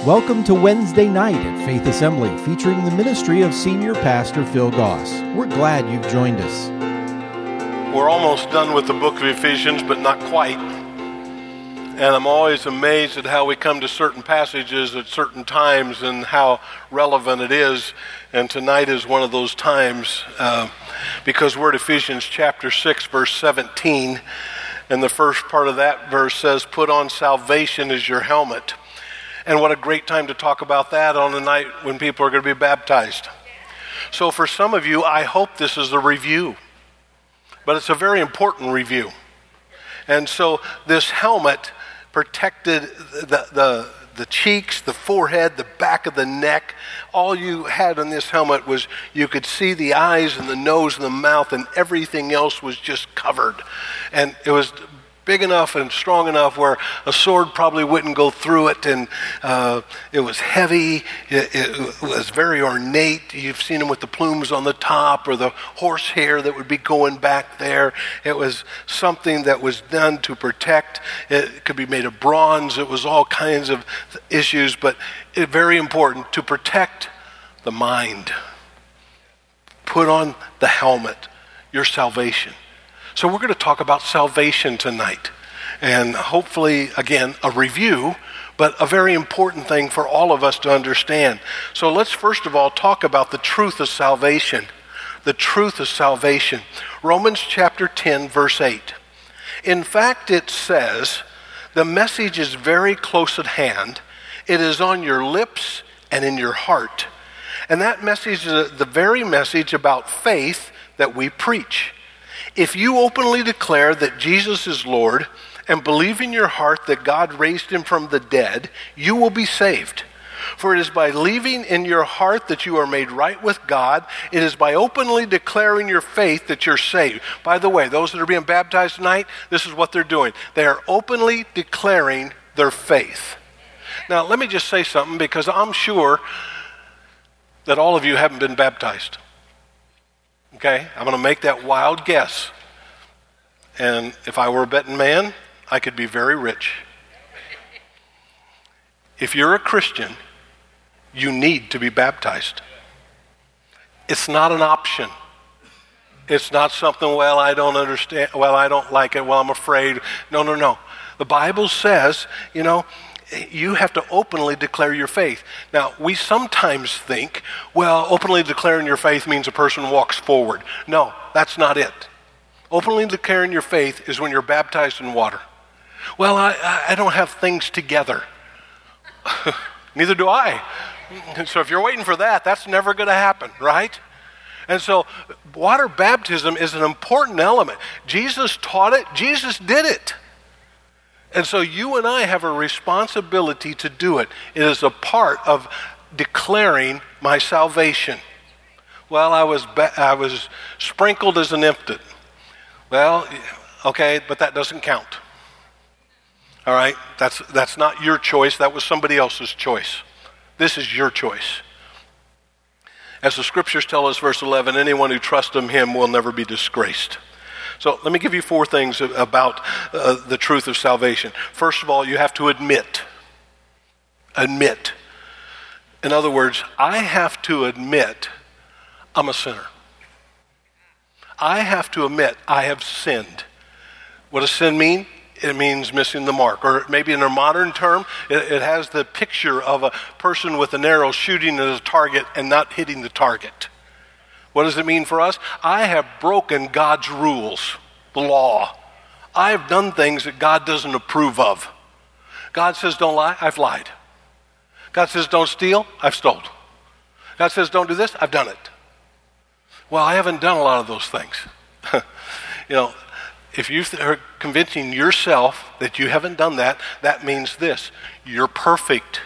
Welcome to Wednesday night at Faith Assembly, featuring the ministry of Senior Pastor Phil Goss. We're glad you've joined us. We're almost done with the book of Ephesians, but not quite. And I'm always amazed at how we come to certain passages at certain times and how relevant it is. And tonight is one of those times because we're at Ephesians chapter 6, verse 17. And the first part of that verse says, "Put on salvation as your helmet." And what a great time to talk about that on the night when people are going to be baptized. So for some of you, I hope this is a review. But it's a very important review. And so this helmet protected the cheeks, the forehead, the back of the neck. All you had on this helmet was you could see the eyes and the nose and the mouth, and everything else was just covered. And it was big enough and strong enough where a sword probably wouldn't go through it, and it was heavy, it was very ornate. You've seen them with the plumes on the top or the horsehair that would be going back there. It was something that was done to protect. It could be made of bronze. It was all kinds of issues, but very important to protect the mind. Put on the helmet, your salvation. So we're going to talk about salvation tonight, and hopefully, again, a review, but a very important thing for all of us to understand. So let's first of all talk about the truth of salvation. The truth of salvation. Romans chapter 10, verse 8. In fact, it says, the message is very close at hand. It is on your lips and in your heart. And that message is the very message about faith that we preach. If you openly declare that Jesus is Lord and believe in your heart that God raised him from the dead, you will be saved. For it is by believing in your heart that you are made right with God. It is by openly declaring your faith that you're saved. By the way, those that are being baptized tonight, this is what they're doing. They are openly declaring their faith. Now, let me just say something, because I'm sure that all of you haven't been baptized. Okay, I'm going to make that wild guess. And if I were a betting man, I could be very rich. If you're a Christian, you need to be baptized. It's not an option. It's not something, well, I don't understand, well, I don't like it, well, I'm afraid. No. The Bible says, you have to openly declare your faith. Now, we sometimes think, well, openly declaring your faith means a person walks forward. No, that's not it. Openly declaring your faith is when you're baptized in water. Well, I don't have things together. Neither do I. So if you're waiting for that, that's never going to happen, right? And so water baptism is an important element. Jesus taught it. Jesus did it. And so you and I have a responsibility to do it. It is a part of declaring my salvation. Well, I was sprinkled as an infant. Well, okay, but that doesn't count. All right, that's not your choice. That was somebody else's choice. This is your choice. As the scriptures tell us, verse 11, anyone who trusts in him will never be disgraced. So let me give you 4 things about the truth of salvation. First of all, you have to admit. Admit. In other words, I have to admit I'm a sinner. I have to admit I have sinned. What does sin mean? It means missing the mark. Or maybe in a modern term, it has the picture of a person with an arrow shooting at a target and not hitting the target. What does it mean for us? I have broken God's rules, the law. I have done things that God doesn't approve of. God says don't lie, I've lied. God says don't steal, I've stolen. God says don't do this, I've done it. Well, I haven't done a lot of those things. If you are convincing yourself that you haven't done that, that means this: you're perfect.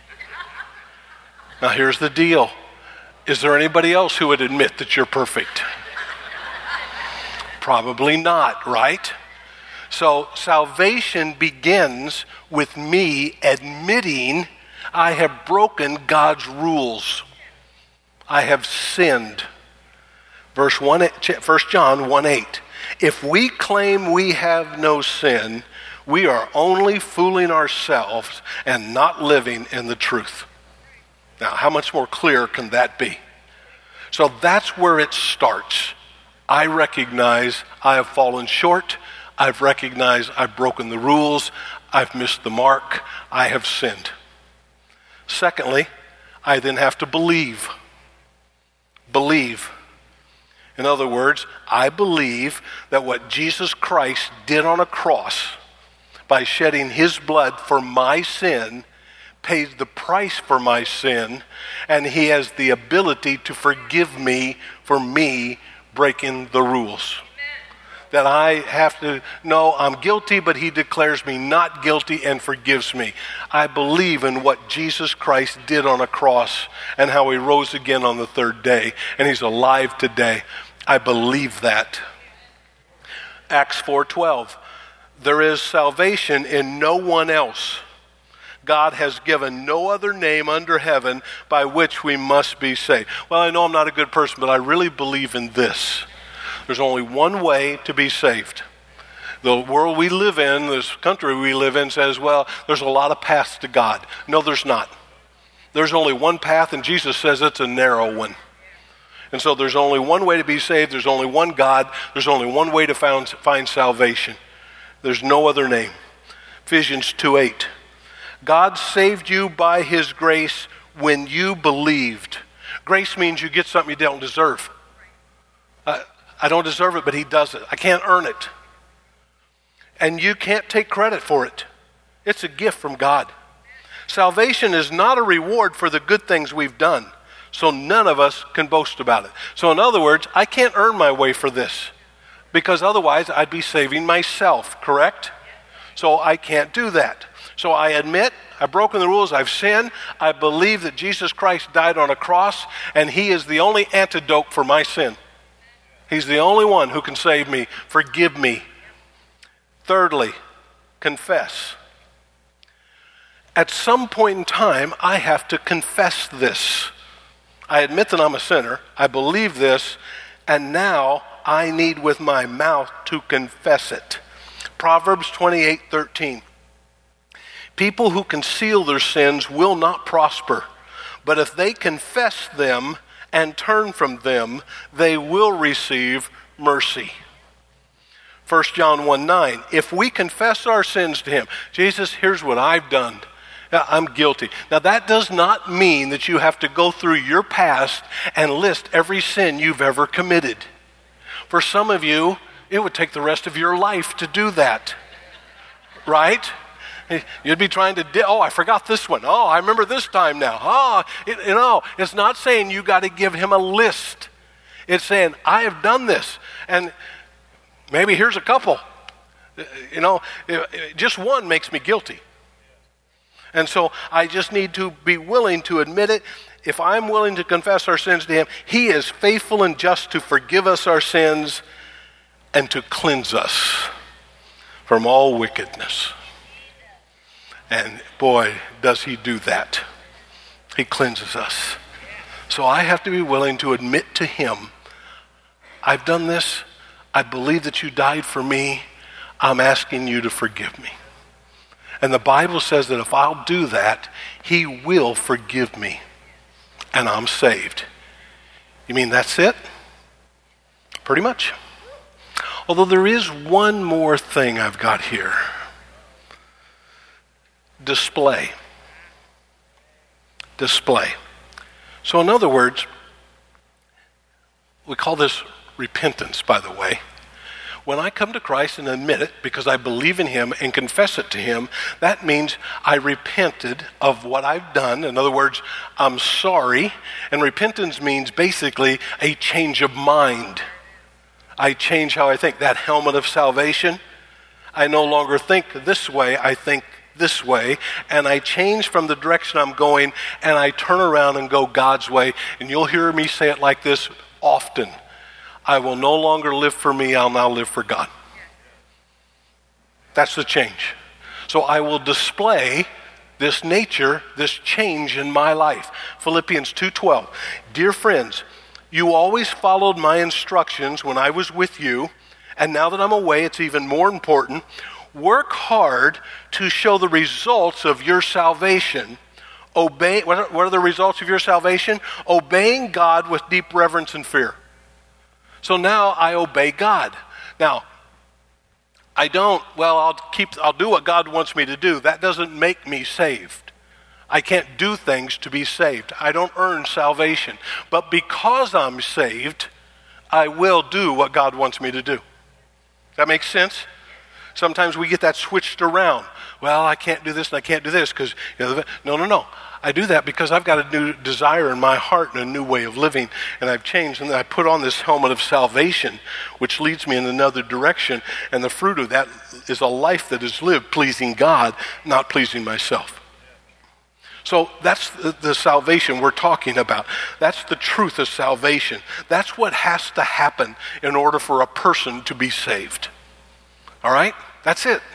Now here's the deal. Is there anybody else who would admit that you're perfect? Probably not, right? So salvation begins with me admitting I have broken God's rules. I have sinned. 1 John 1:8. If we claim we have no sin, we are only fooling ourselves and not living in the truth. Now, how much more clear can that be? So that's where it starts. I recognize I have fallen short. I've recognized I've broken the rules. I've missed the mark. I have sinned. Secondly, I then have to believe. Believe. In other words, I believe that what Jesus Christ did on a cross by shedding his blood for my sin pays the price for my sin, and he has the ability to forgive me for me breaking the rules. That I have to know I'm guilty, but he declares me not guilty and forgives me. I believe in what Jesus Christ did on a cross and how he rose again on the third day, and he's alive today. I believe that. Acts 4:12. There is salvation in no one else. God has given no other name under heaven by which we must be saved. Well, I know I'm not a good person, but I really believe in this. There's only one way to be saved. The world we live in, this country we live in, says, well, there's a lot of paths to God. No, there's not. There's only one path, and Jesus says it's a narrow one. And so there's only one way to be saved. There's only one God. There's only one way to find salvation. There's no other name. Ephesians 2:8. God saved you by his grace when you believed. Grace means you get something you don't deserve. I don't deserve it, but he does it. I can't earn it. And you can't take credit for it. It's a gift from God. Salvation is not a reward for the good things we've done, so none of us can boast about it. So in other words, I can't earn my way for this, because otherwise I'd be saving myself, correct? So I can't do that. So I admit I've broken the rules, I've sinned. I believe that Jesus Christ died on a cross, and he is the only antidote for my sin. He's the only one who can save me, forgive me. Thirdly, confess. At some point in time, I have to confess this. I admit that I'm a sinner. I believe this, and now I need with my mouth to confess it. Proverbs 28:13. People who conceal their sins will not prosper, but if they confess them and turn from them, they will receive mercy. 1 John 1:9. If we confess our sins to him, Jesus, here's what I've done. I'm guilty. Now that does not mean that you have to go through your past and list every sin you've ever committed. For some of you, it would take the rest of your life to do that. Right? You'd be trying to, I forgot this one. Oh, I remember this time now. It's not saying you got to give him a list. It's saying, I have done this. And maybe here's a couple. Just one makes me guilty. And so I just need to be willing to admit it. If I'm willing to confess our sins to him, he is faithful and just to forgive us our sins and to cleanse us from all wickedness. And boy, does he do that. He cleanses us. So I have to be willing to admit to him, I've done this. I believe that you died for me. I'm asking you to forgive me. And the Bible says that if I'll do that, he will forgive me. And I'm saved. You mean that's it? Pretty much. Although there is one more thing I've got here. Display. So in other words, we call this repentance, by the way. When I come to Christ and admit it because I believe in him and confess it to him, that means I repented of what I've done. In other words, I'm sorry. And repentance means basically a change of mind. I change how I think. That helmet of salvation, I no longer think this way, I think this way, and I change from the direction I'm going, and I turn around and go God's way. And you'll hear me say it like this often. I will no longer live for me, I'll now live for God. That's the change. So I will display this nature, this change in my life. Philippians 2:12. Dear friends, you always followed my instructions when I was with you, and now that I'm away, it's even more important. work hard to show the results of your salvation. What are the results of your salvation? Obeying God with deep reverence and fear. So now I obey God. Now, I'll do what God wants me to do. That doesn't make me saved. I can't do things to be saved. I don't earn salvation. But because I'm saved, I will do what God wants me to do. That makes sense? Sometimes we get that switched around. Well, I can't do this and I can't do this because, no. I do that because I've got a new desire in my heart and a new way of living, and I've changed, and I put on this helmet of salvation, which leads me in another direction, and the fruit of that is a life that is lived pleasing God, not pleasing myself. So that's the salvation we're talking about. That's the truth of salvation. That's what has to happen in order for a person to be saved. All right? That's it.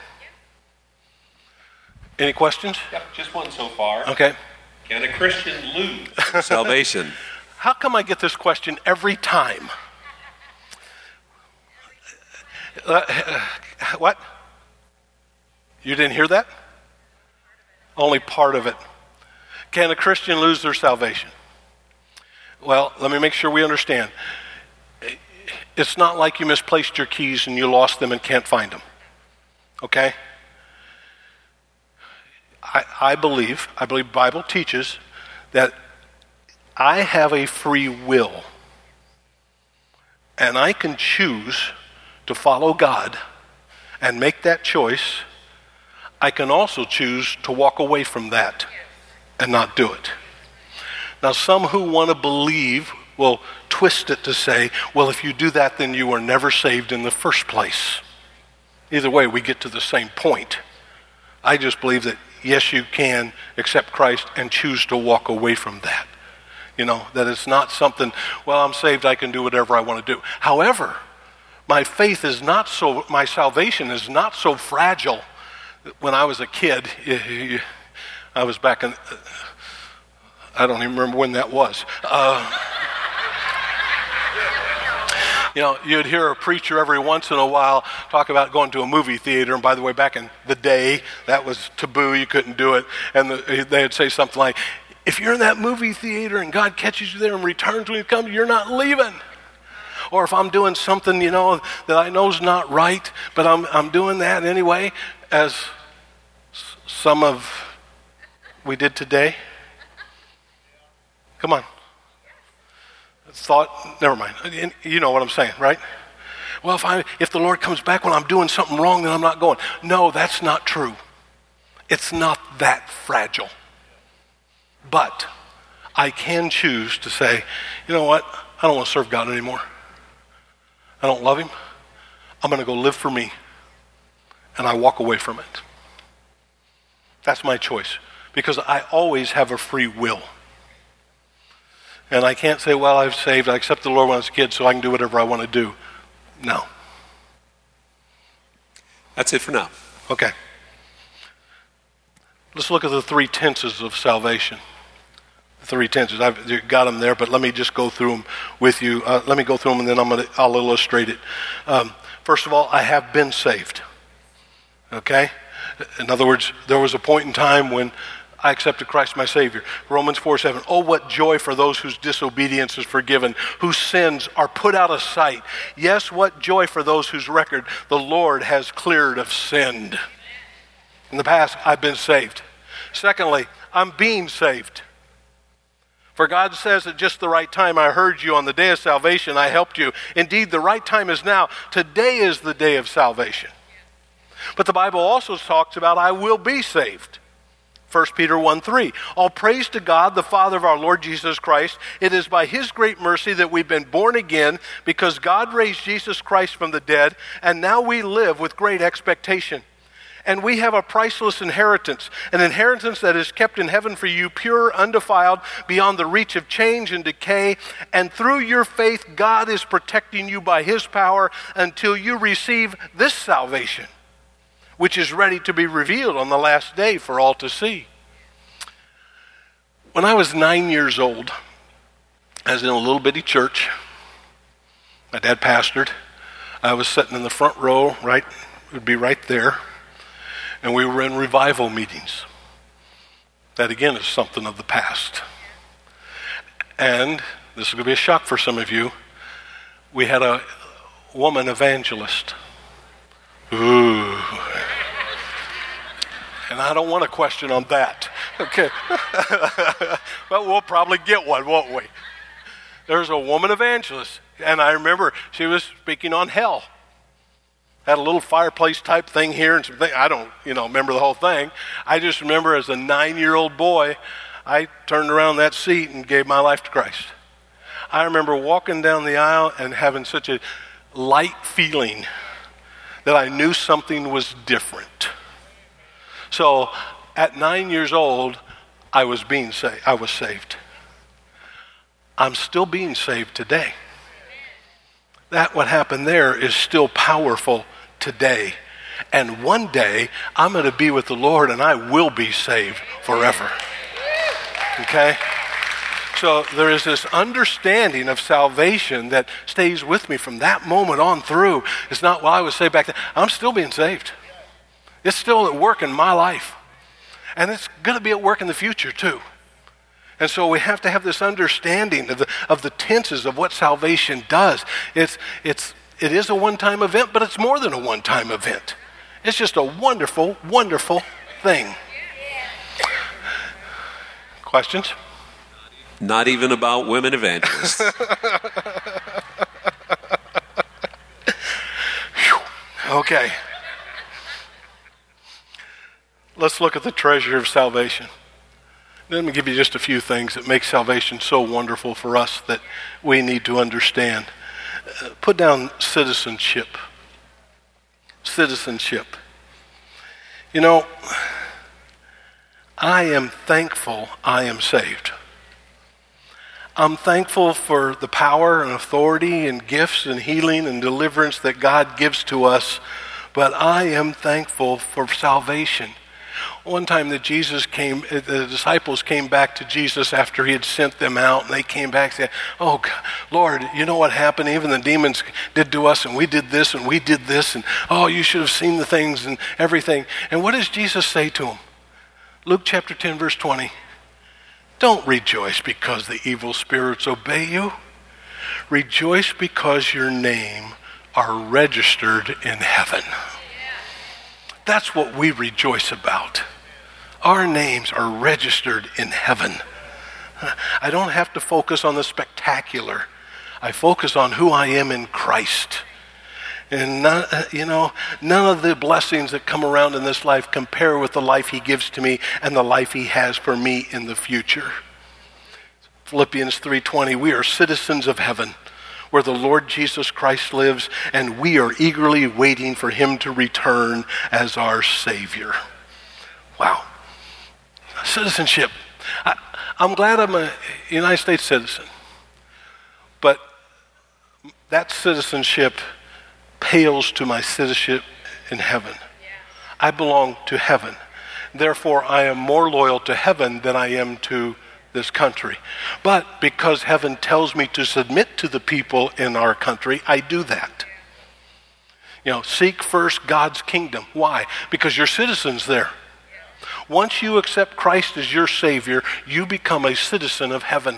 Any questions? Yep, just one so far. Okay. Can a Christian lose salvation? How come I get this question every time? What? You didn't hear that? Only part of it. Can a Christian lose their salvation? Well, let me make sure we understand. It's not like you misplaced your keys and you lost them and can't find them. Okay? I believe the Bible teaches that I have a free will, and I can choose to follow God and make that choice. I can also choose to walk away from that and not do it. Now, some who want to believe will twist it to say, well, if you do that, then you were never saved in the first place. Either way, we get to the same point. I just believe that yes, you can accept Christ and choose to walk away from that. That it's not something, well, I'm saved, I can do whatever I want to do. However, my salvation is not so fragile. When I was a kid, I was back in, I don't even remember when that was. You'd hear a preacher every once in a while talk about going to a movie theater. And by the way, back in the day, that was taboo. You couldn't do it. And they'd say something like, if you're in that movie theater and God catches you there and returns when he comes, you're not leaving. Or if I'm doing something, that I know is not right, but I'm doing that anyway, as we did today. Come on. Never mind. You know what I'm saying, right? Well, if the Lord comes back when I'm doing something wrong, then I'm not going. No, that's not true. It's not that fragile. But I can choose to say, you know what? I don't want to serve God anymore. I don't love him. I'm going to go live for me. And I walk away from it. That's my choice. Because I always have a free will. And I can't say, well, I'm saved. I accepted the Lord when I was a kid, so I can do whatever I want to do. No. That's it for now. Okay. Let's look at the three tenses of salvation. The three tenses. I've got them there, but let me just go through them with you. Let me go through them, and then I'll illustrate it. First of all, I have been saved. Okay? In other words, there was a point in time when I accepted Christ my Savior. Romans 4:7. Oh, what joy for those whose disobedience is forgiven, whose sins are put out of sight. Yes, what joy for those whose record the Lord has cleared of sin. In the past, I've been saved. Secondly, I'm being saved. For God says at just the right time, I heard you on the day of salvation, I helped you. Indeed, the right time is now. Today is the day of salvation. But the Bible also talks about I will be saved. 1 Peter 1:3. All praise to God, the Father of our Lord Jesus Christ. It is by his great mercy that we've been born again, because God raised Jesus Christ from the dead, and now we live with great expectation. And we have a priceless inheritance, an inheritance that is kept in heaven for you, pure, undefiled, beyond the reach of change and decay. And through your faith, God is protecting you by his power until you receive this salvation, which is ready to be revealed on the last day for all to see. When I was 9 years old, I was in a little bitty church. My dad pastored. I was sitting in the front row, it would be right there. and we were in revival meetings. That again is something of the past. And this is going to be a shock for some of you. We had a woman evangelist. Ooh. And I don't want a question on that. Okay. But we'll probably get one, won't we? There's a woman evangelist. And I remember she was speaking on hell. Had a little fireplace type thing here and some things. I don't, remember the whole thing. I just remember as a 9-year-old boy, I turned around that seat and gave my life to Christ. I remember walking down the aisle and having such a light feeling that I knew something was different. So at 9 years old, I was saved. I'm still being saved today. That what happened there is still powerful today. And one day, I'm going to be with the Lord and I will be saved forever. Okay? So there is this understanding of salvation that stays with me from that moment on through. It's not, well, I was saved back then. I'm still being saved. It's still at work in my life. And it's going to be at work in the future too. And so we have to have this understanding of the tenses of what salvation does. It is a one-time event, but it's more than a one-time event. It's just a wonderful, wonderful thing. Questions? Not even about women evangelists. Okay. Let's look at the treasure of salvation. Let me give you just a few things that make salvation so wonderful for us that we need to understand. Put down citizenship. Citizenship. I am thankful I am saved. I'm thankful for the power and authority and gifts and healing and deliverance that God gives to us, but I am thankful for salvation. One time that the disciples came back to Jesus after he had sent them out, and they came back and said, "Oh, God, Lord, you know what happened? Even the demons did to us, and we did this, and oh, you should have seen the things and everything." And what does Jesus say to them? Luke chapter 10, verse 20. Don't rejoice because the evil spirits obey you. Rejoice because your name are registered in heaven. That's what we rejoice about. Our names are registered in heaven. I don't have to focus on the spectacular. I focus on who I am in Christ. And none of the blessings that come around in this life compare with the life he gives to me and the life he has for me in the future. Philippians 3:20, we are citizens of heaven, where the Lord Jesus Christ lives, and we are eagerly waiting for him to return as our Savior. Wow. Citizenship. I'm glad I'm a United States citizen, but that citizenship pales to my citizenship in heaven. I belong to heaven. Therefore, I am more loyal to heaven than I am to this country. But because heaven tells me to submit to the people in our country, I do that. Seek first God's kingdom. Why? Because you're citizens there. Once you accept Christ as your Savior, you become a citizen of heaven.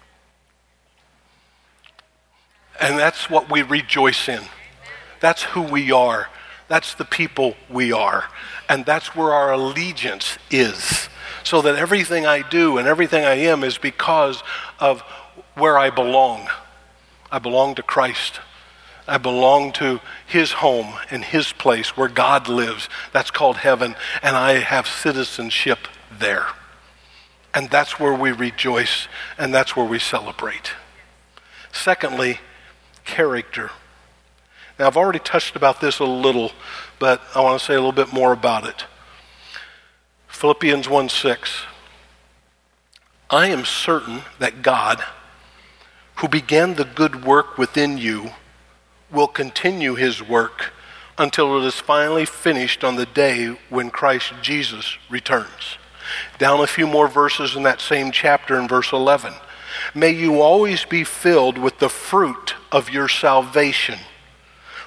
And that's what we rejoice in. That's who we are. That's the people we are. And that's where our allegiance is. So that everything I do and everything I am is because of where I belong. I belong to Christ. I belong to his home and his place where God lives. That's called heaven. And I have citizenship there. And that's where we rejoice and that's where we celebrate. Secondly, character. Now, I've already touched about this a little, but I want to say a little bit more about it. Philippians 1:6. I am certain that God, who began the good work within you, will continue his work until it is finally finished on the day when Christ Jesus returns. Down a few more verses in that same chapter in verse 11. May you always be filled with the fruit of your salvation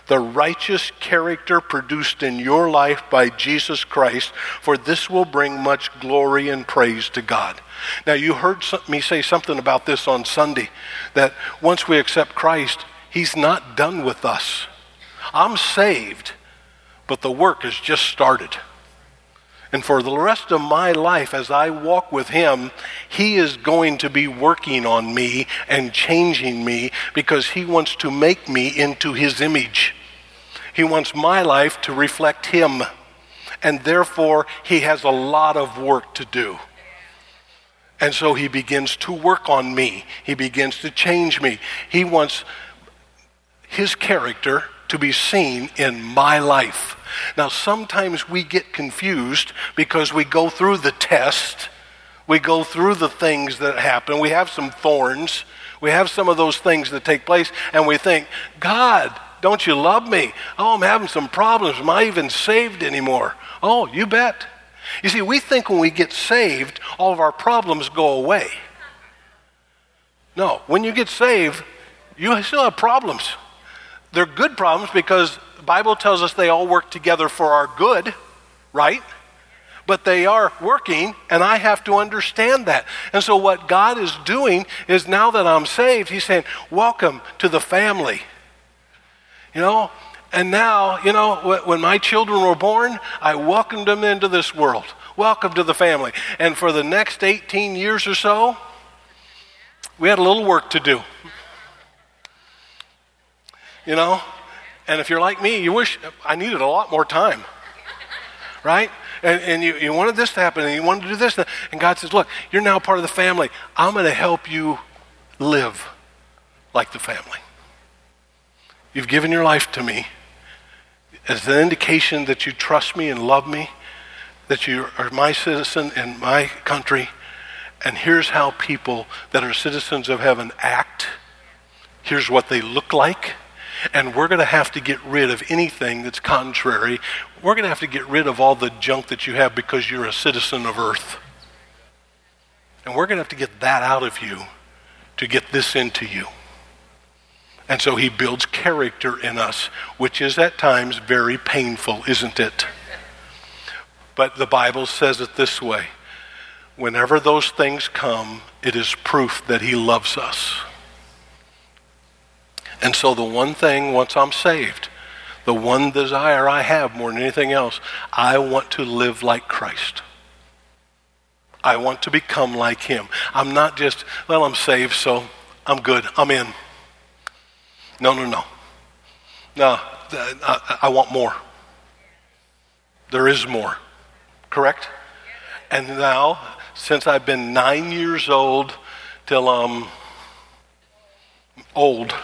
the righteous character produced in your life by Jesus Christ, for this will bring much glory and praise to God. Now, you heard me say something about this on Sunday, that once we accept Christ, he's not done with us. I'm saved, but the work has just started. And for the rest of my life, as I walk with him, he is going to be working on me and changing me because he wants to make me into his image. He wants my life to reflect him. And therefore, he has a lot of work to do. And so he begins to work on me. He begins to change me. He wants his character to be seen in my life. Now, sometimes we get confused because we go through the test. We go through the things that happen. We have some thorns. We have some of those things that take place, and we think, God, don't you love me? Oh, I'm having some problems. Am I even saved anymore? Oh, you bet. You see, we think when we get saved, all of our problems go away. No, when you get saved, you still have problems. They're good problems because the Bible tells us they all work together for our good, right? But they are working, and I have to understand that. And so what God is doing is, now that I'm saved, he's saying, welcome to the family. You know, and now, you know, when my children were born, I welcomed them into this world. Welcome to the family. And for the next 18 years or so, we had a little work to do. You know, and if you're like me, you wish I needed a lot more time, right? And you wanted this to happen, and you wanted to do this. And God says, look, you're now part of the family. I'm going to help you live like the family. You've given your life to me as an indication that you trust me and love me, that you are my citizen in my country. And here's how people that are citizens of heaven act. Here's what they look like. And we're going to have to get rid of anything that's contrary. We're going to have to get rid of all the junk that you have because you're a citizen of earth. And we're going to have to get that out of you to get this into you. And so he builds character in us, which is at times very painful, isn't it? But the Bible says it this way. Whenever those things come, it is proof that he loves us. And so the one thing, once I'm saved, the one desire I have more than anything else, I want to live like Christ. I want to become like him. I'm not just, well, I'm saved, so I'm good. I'm in. No. No, I want more. There is more. Correct? And now, since I've been 9 years old till I'm old,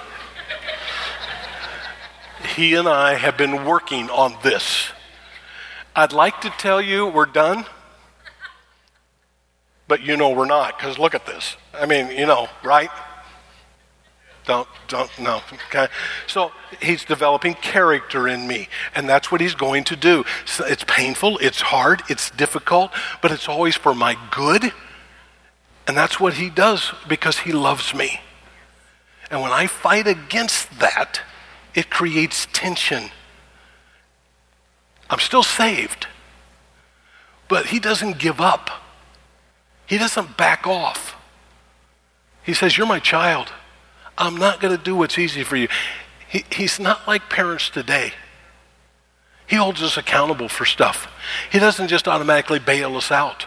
he and I have been working on this. I'd like to tell you we're done, but you know we're not, because look at this. I mean, you know, right? Don't, no, okay? So he's developing character in me, and that's what he's going to do. So it's painful, it's hard, it's difficult, but it's always for my good, and that's what he does because he loves me. And when I fight against that, it creates tension. I'm still saved, but he doesn't give up. He doesn't back off. He says, you're my child. I'm not going to do what's easy for you. He's not like parents today. He holds us accountable for stuff. He doesn't just automatically bail us out.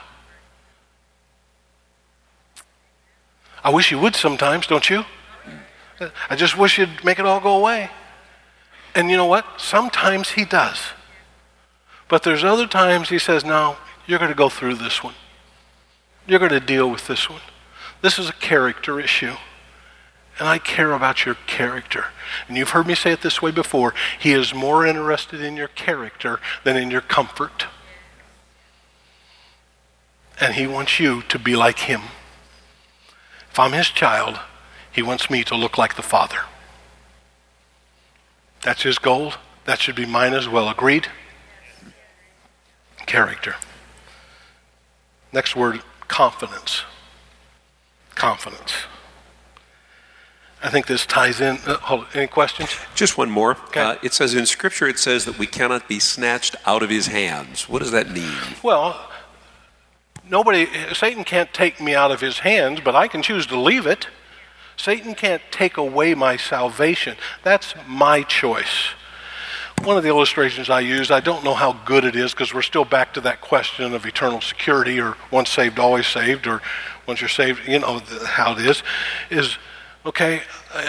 I wish he would sometimes, don't you? I just wish he'd make it all go away. And you know what? Sometimes he does. But there's other times he says, no, you're going to go through this one. You're going to deal with this one. This is a character issue. And I care about your character. And you've heard me say it this way before. He is more interested in your character than in your comfort. And he wants you to be like him. If I'm his child, he wants me to look like the Father. That's his goal. That should be mine as well. Agreed? Character. Next word, confidence. Confidence. I think this ties in. Hold on, any questions? Just one more. Okay. It says in Scripture, it says that we cannot be snatched out of his hands. What does that mean? Well, Satan can't take me out of his hands, but I can choose to leave it. Satan can't take away my salvation. That's my choice. One of the illustrations I use, I don't know how good it is because we're still back to that question of eternal security, or once saved, always saved, or once you're saved, you know how it is okay,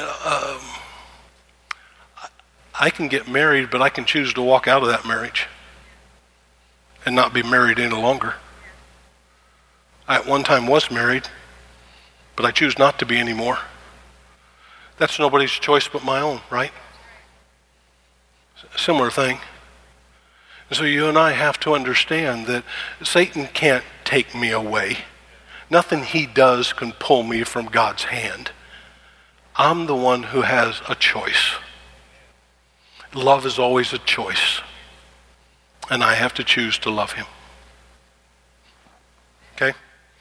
I can get married, but I can choose to walk out of that marriage and not be married any longer. I at one time was married, but I choose not to be anymore. That's nobody's choice but my own, right? A similar thing. And so you and I have to understand that Satan can't take me away. Nothing he does can pull me from God's hand. I'm the one who has a choice. Love is always a choice. And I have to choose to love him. Okay?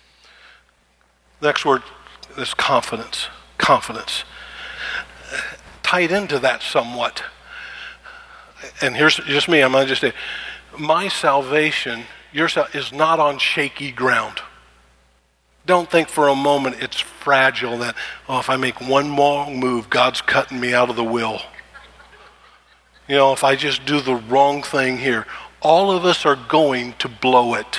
Next word is confidence. Confidence. Tied into that somewhat. And here's just me, I'm going to just say, my salvation, is not on shaky ground. Don't think for a moment it's fragile that, if I make one wrong move, God's cutting me out of the will. You know, if I just do the wrong thing here, all of us are going to blow it.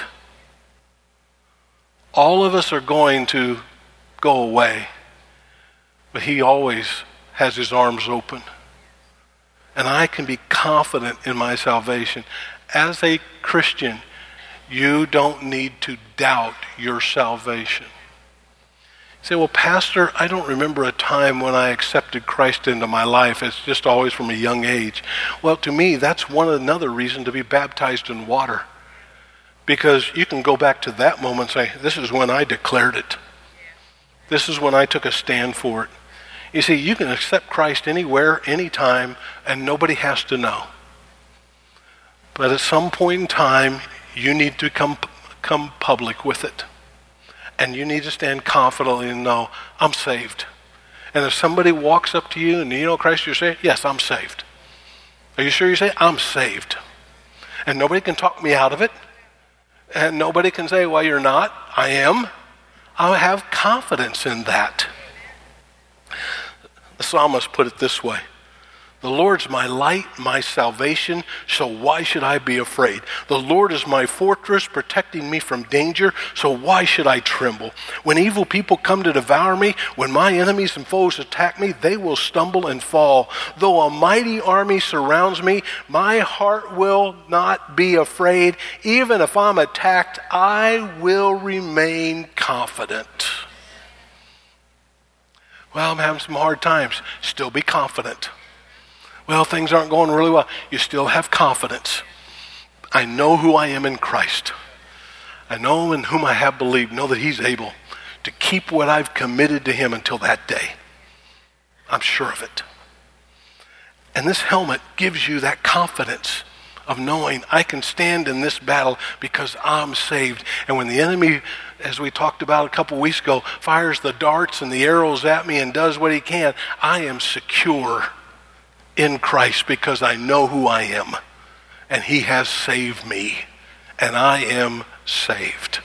All of us are going to go away. But he always has his arms open. And I can be confident in my salvation. As a Christian, you don't need to doubt your salvation. You say, well, Pastor, I don't remember a time when I accepted Christ into my life. It's just always from a young age. Well, to me, that's another reason to be baptized in water. Because you can go back to that moment and say, this is when I declared it. This is when I took a stand for it. You see, you can accept Christ anywhere, anytime, and nobody has to know. But at some point in time, you need to come public with it. And you need to stand confidently and know, I'm saved. And if somebody walks up to you and you know Christ, you're saved? Yes, I'm saved. Are you sure you're saved? I'm saved. And nobody can talk me out of it. And nobody can say, well, you're not. I am. I have confidence in that. The psalmist put it this way. The Lord's my light, my salvation, so why should I be afraid? The Lord is my fortress, protecting me from danger, so why should I tremble? When evil people come to devour me, when my enemies and foes attack me, they will stumble and fall. Though a mighty army surrounds me, my heart will not be afraid. Even if I'm attacked, I will remain confident. Well, I'm having some hard times. Still be confident. Well, things aren't going really well. You still have confidence. I know who I am in Christ. I know in whom I have believed. Know that he's able to keep what I've committed to him until that day. I'm sure of it. And this helmet gives you that confidence of knowing I can stand in this battle because I'm saved. And when the enemy, as we talked about a couple weeks ago, fires the darts and the arrows at me and does what he can, I am secure in Christ because I know who I am. And he has saved me. And I am saved.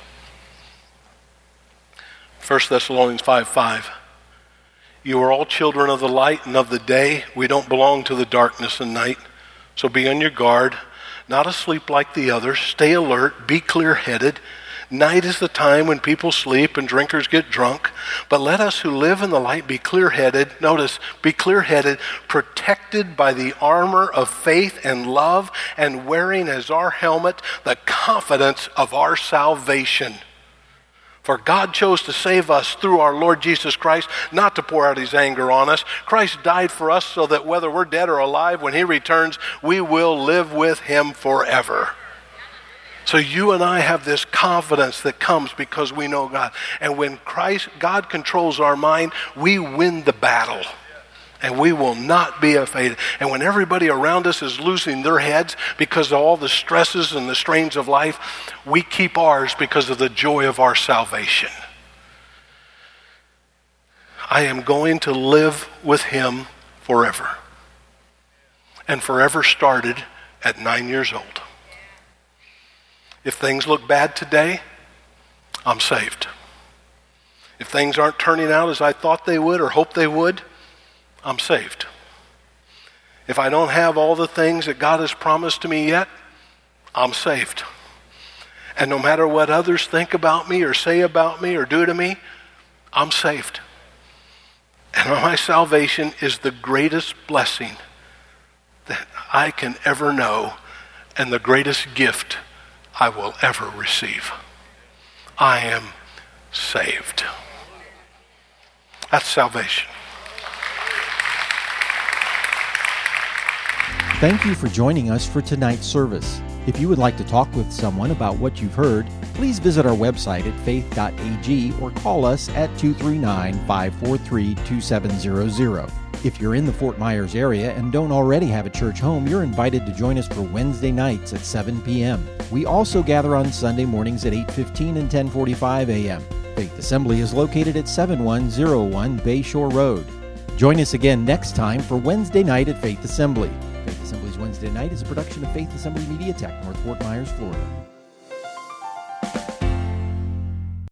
1 Thessalonians 5:5. You are all children of the light and of the day. We don't belong to the darkness and night. So be on your guard, not asleep like the others. Stay alert, be clear-headed. Night is the time when people sleep and drinkers get drunk. But let us who live in the light be clear-headed. Notice, be clear-headed, protected by the armor of faith and love, and wearing as our helmet the confidence of our salvation. For God chose to save us through our Lord Jesus Christ, not to pour out his anger on us. Christ died for us so that whether we're dead or alive, when he returns, we will live with him forever. So you and I have this confidence that comes because we know God. And when God controls our mind, we win the battle. And we will not be afraid. And when everybody around us is losing their heads because of all the stresses and the strains of life, we keep ours because of the joy of our salvation. I am going to live with him forever. And forever started at 9 years old. If things look bad today, I'm saved. If things aren't turning out as I thought they would or hoped they would, I'm saved. If I don't have all the things that God has promised to me yet, I'm saved. And no matter what others think about me or say about me or do to me, I'm saved. And my salvation is the greatest blessing that I can ever know and the greatest gift I will ever receive. I am saved. That's salvation. Thank you for joining us for tonight's service. If you would like to talk with someone about what you've heard, please visit our website at faith.ag or call us at 239-543-2700. If you're in the Fort Myers area and don't already have a church home, you're invited to join us for Wednesday nights at 7 p.m. We also gather on Sunday mornings at 8:15 and 10:45 a.m. Faith Assembly is located at 7101 Bayshore Road. Join us again next time for Wednesday night at Faith Assembly. Faith Assembly's Wednesday Night is a production of Faith Assembly Media Tech, North Fort Myers, Florida.